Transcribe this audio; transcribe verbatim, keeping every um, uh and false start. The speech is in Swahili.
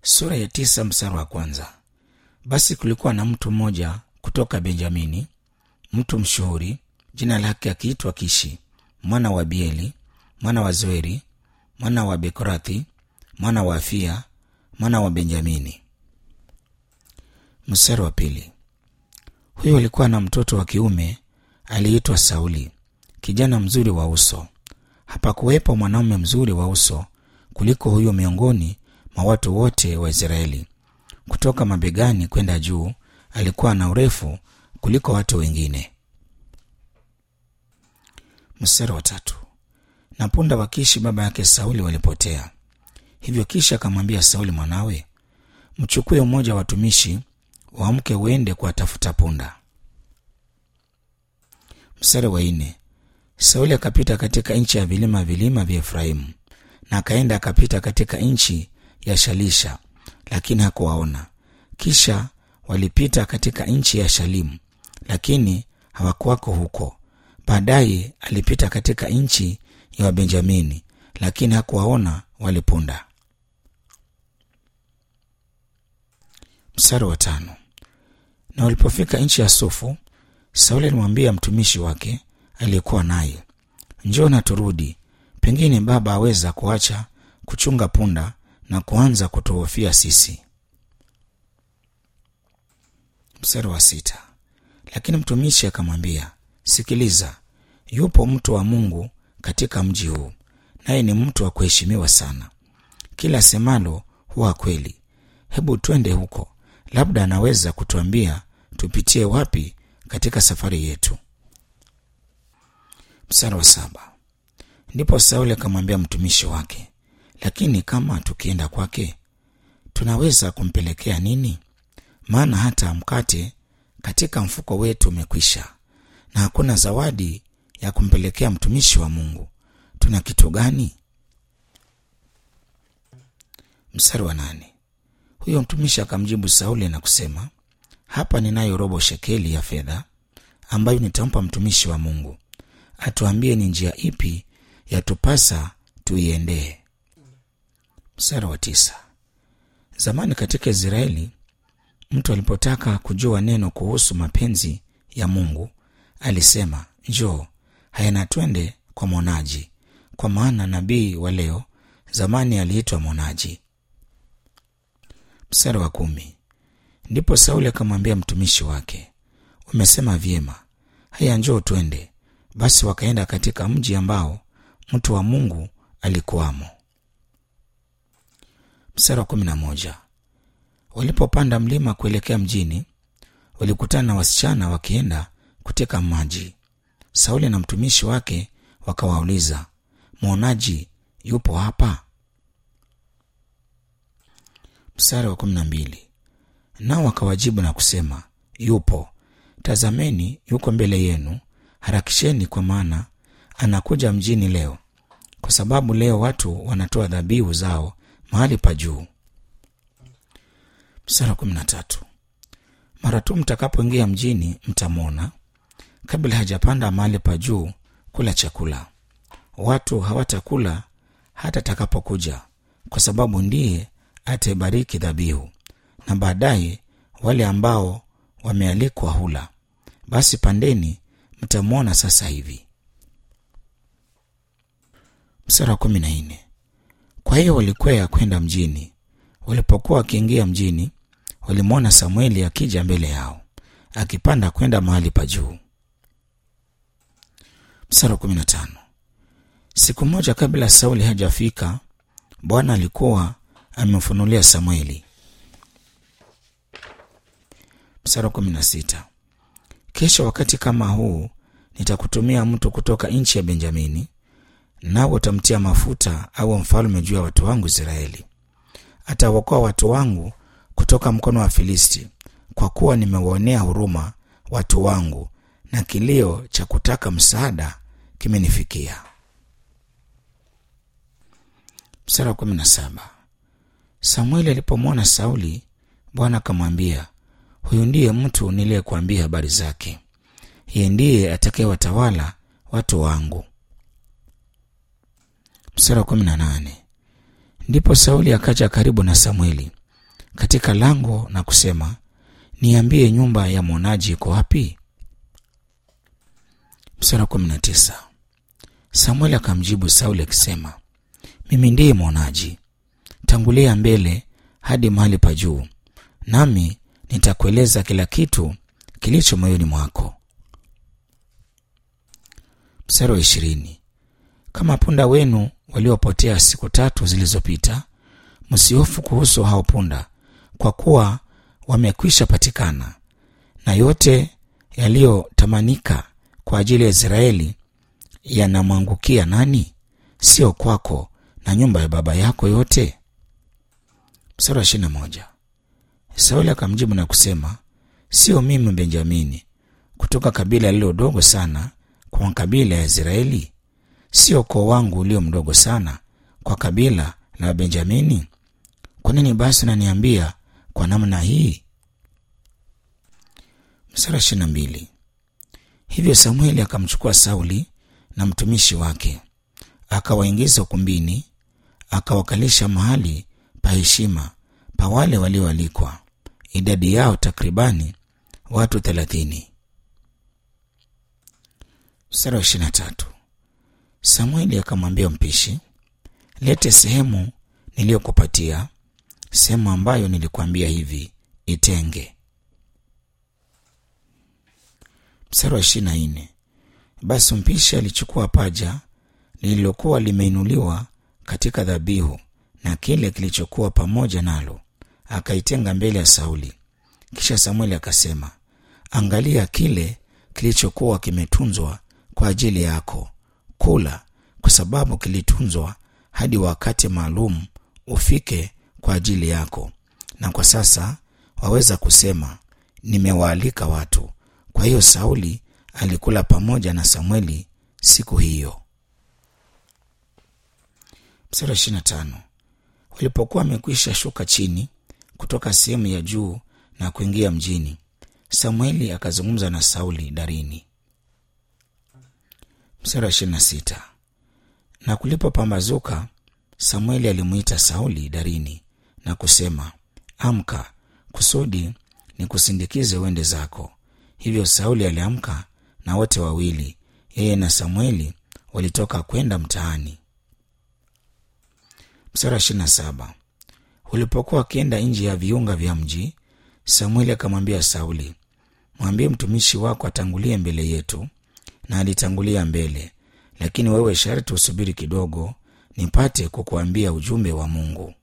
Sura ya tisa mstari wa kwanza. Basi kulikuwa na mtu mmoja kutoka Benjamini, mtu mshuhuri, jina lake akiitwa Kishi, mwana wa Bieli, mwana wa Zoeri, mwana wa Bekorathi, mwana wa Afia, mwana wa Benjamini. Mstari wa pili. Huyo alikuwa na mtoto wa kiume aliitwa Sauli, kijana mzuri wa uso. Hapakuwepo mwanaume mzuri wa uso kuliko huyo miongoni mwa watu wote wa Israeli. Kutoka mabegani kwenda juu alikuwa na urefu kuliko watu wengine. Mstari wa tatu. Na punda wa Kishi baba yake Sauli walipotea. Hivyo Kishi akamwambia Sauli mwanawe, mchukue mmoja wa watumishi waamke uende kuwatafuta punda. Mstari wa nne. Sauli akapita katika nchi ya vilima vilima vya Efraimu, na akaenda akapita katika nchi ya Shalisha, lakini hakuwaona. Kisha walipita katika nchi ya Shalimu, lakini hawakuwako huko. Baadaye alipita katika nchi ya Benjamini, lakini hakuwaona wale punda. Mstari wa tano. Na walipofika nchi ya Sufu, Sauli alimwambia mtumishi wake aliyekuwa naye, njoo na turudi, pengine baba aweza kuacha kuchunga punda na kuanza kutuhofia sisi. Mstari wa sita. Lakini mtumishi akamwambia, sikiliza, yupo mtu wa Mungu katika mji huu, naye ni mtu wa kuheshimiwa sana. Kila semalo huwa kweli. Hebu twende huko, labda anaweza kutuambia tupitie wapi katika safari yetu. Mstari wa saba. Ndipo Sauli akamwambia mtumishi wake, lakini kama tukienda kwake tunaweza kumpelekea nini? Maana hata mkate katika mfuko wetu umekwisha, na hakuna zawadi ya kumpelekea mtumishi wa Mungu. Tuna kitu gani? Mstari wa nane. Huyo mtumishi akamjibu Sauli na kusema, hapa ninayo robo shekeli ya fedha ambayo nitampa mtumishi wa Mungu. Atuambie ni njia ipi yatupasa tuiendee. Mstari wa tisa. Zamani katika Israeli, mtu alipotaka kujua neno kuhusu mapenzi ya Mungu, alisema, njoo, haya na twende kwa mwonaji, kwa maana nabii wa leo zamani aliitwa mwonaji. Mstari wa kumi. Ndipo Sauli akamwambia mtumishi wake, umesema vyema, haya njoo twende. Basi wakaenda katika mji ambao mtu wa Mungu alikuwamo. Mstari wa kumi na moja. Walipopanda mlima kuelekea mjini, walikutana na wasichana wakienda kuteka maji. Sauli na mtumishi wake wakawauliza, mwonaji yupo hapa? Mstari wa kumi na mbili. Nao wakawajibu na kusema, yupo. Tazameni, yuko mbele yenu. Harakisheni, kwa maana anakuja mjini leo, kwa sababu leo watu wanatoa dhabihu zao mahali pa juu. Mstari wa kumi na tatu. Mara tu mtakapoingia mjini mtamwona, kabla hajapanda mahali pa juu kula chakula. Watu hawatakula hata atakapokuja, kwa sababu ndiye ataibariki dhabihu, na baadaye wale ambao wamealikwa hula. Basi pandeni, mtamwona sasa hivi. Mstari wa kumi na nne. Kwa hiyo walikwea kwenda mjini. Walipokuwa wakiingia mjini, walimwona Samueli akija mbele yao, akipanda kwenda mahali pa juu. Mstari wa kumi na tano. Siku moja kabla Sauli hajafika, Bwana alikuwa amemfunulia Samueli. Mstari wa kumi na sita. Kesho wakati kama huu nitakutumia mtu kutoka nchi ya Benjamini, nao utamtia mafuta au mfalme juu ya watu wangu Israeli. Atawaokoa watu wangu kutoka mkono wa Filisti, kwa kuwa nimewaonea huruma watu wangu, na kilio cha kutaka msaada kimenifikia. Mstari wa kumi na saba. Samueli alipomwona Sauli, Bwana akamwambia, huyu ndiye mtu niliyekuambia habari zake. Yeye ndiye atakayewatawala watu wangu. Mstari wa kumi na nane. Ndipo Sauli akaja karibu na Samueli, katika lango na kusema, niambie nyumba ya mwonaji iko wapi? Mstari wa kumi na tisa. Samueli akamjibu Sauli akisema, mimi ndiye mwonaji. Tangulia mbele hadi mahali pa juu, nami nitakueleza kila kitu kilicho moyoni mwako. Mstari wa ishirini. Kama punda wenu waliopotea siku tatu zilizopita, msihofu kuhusu hao punda, kwa kuwa wamekwisha patikana, na yote yaliyotamanika kwa ajili ya Israeli yanamwangukia nani? Sio kwako na nyumba ya baba yako yote? Mstari wa ishirini na moja. Sauli akamjibu na kusema, sio mimi Benjamini, kutoka kabila lililo dogo sana kwa kabila ya Israeli? Sio ukoo wangu ulio mdogo sana kwa kabila la Benjamini? Kwa nini basi unaniambia kwa namna hii? Mstari wa ishirini na mbili. Hivyo Samueli akamchukua Sauli na mtumishi wake, akawaingiza ukumbini, akawakalisha mahali pa heshima pa wale walioalikwa, idadi yao takribani watu thelathini. Mstari wa ishirini na tatu. Samueli akamwambia mpishi, lete sehemu niliyokupatia, sehemu ambayo nilikwambia hivi, itenge. Mstari wa ishirini na nne. Basi mpishi alichukua paja lililokuwa limeinuliwa katika dhabihu na kile kilichokuwa pamoja nalo, akaitenga mbele ya Sauli. Kisha Samueli akasema, angalia kile kilichokuwa kimetunzwa kwa ajili yako, kula, kwa sababu kilitunzwa hadi wakati maalum ufike kwa ajili yako. Na kwa sasa waweza kusema, nimewaalika watu. Kwa hiyo Sauli alikula pamoja na Samueli siku hiyo. Mstari wa ishirini na tano. Walipokuwa wamekwisha shuka chini kutoka sehemu ya juu na kuingia mjini, Samueli akazungumza na Sauli darini. Mstari wa ishirini na sita. Na kulipopambazuka, Samueli alimuita Sauli darini na kusema, amka, kusudi nikusindikize uende zako. Hivyo Sauli aliamka, na wote wawili, yeye na Samueli, walitoka kwenda mtaani. Mstari wa ishirini na saba. Ulipokuwa akienda nje ya viunga vya mji, Samueli akamwambia Sauli, mwambie mtumishi wako atangulie mbele yetu. Na alitangulia mbele, lakini wewe sharti usubiri kidogo, nipate kukuambia ujumbe wa Mungu.